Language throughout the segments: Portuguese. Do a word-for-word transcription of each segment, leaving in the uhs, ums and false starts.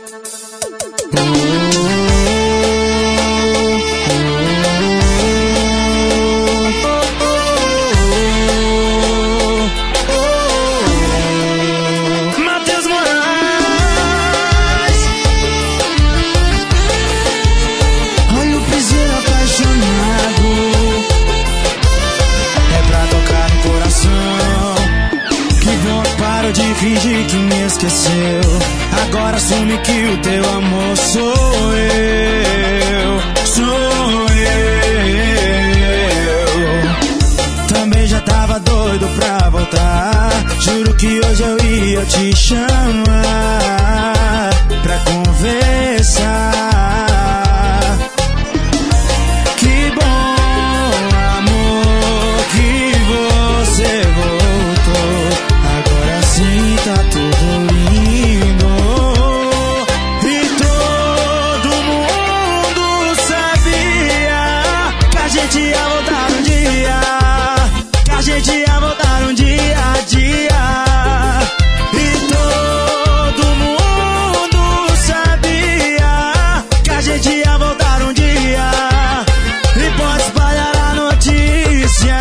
Finge que me esqueceu. Agora assume que o teu amor sou eu. Sou eu. Também já tava doido pra voltar. Juro que hoje eu ia te chamar pra conversar. Que bom, amor, que você voltou. Agora sim tá tudo lindo. E todo mundo sabia que a gente ia voltar um dia. Que a gente ia voltar um dia a dia. E todo mundo sabia que a gente ia voltar um dia. E pode espalhar a notícia.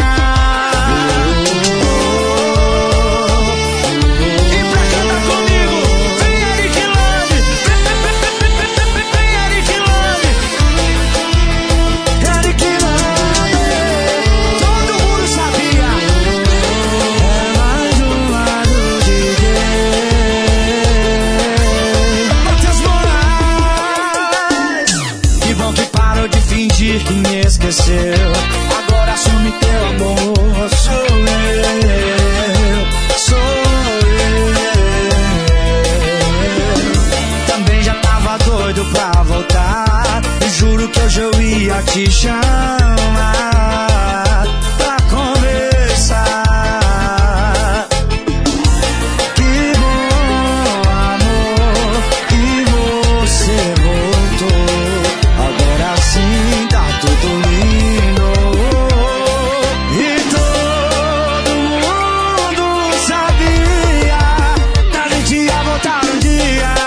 Que me esqueceu. Agora assume teu amor. Sou eu, sou eu. Também já tava doido pra voltar. E juro que hoje eu ia te chamar pra conversar. Que bom, amor, que você voltou. Agora sim tá tudo lindo. E todo mundo sabia que a gente ia voltar um dia.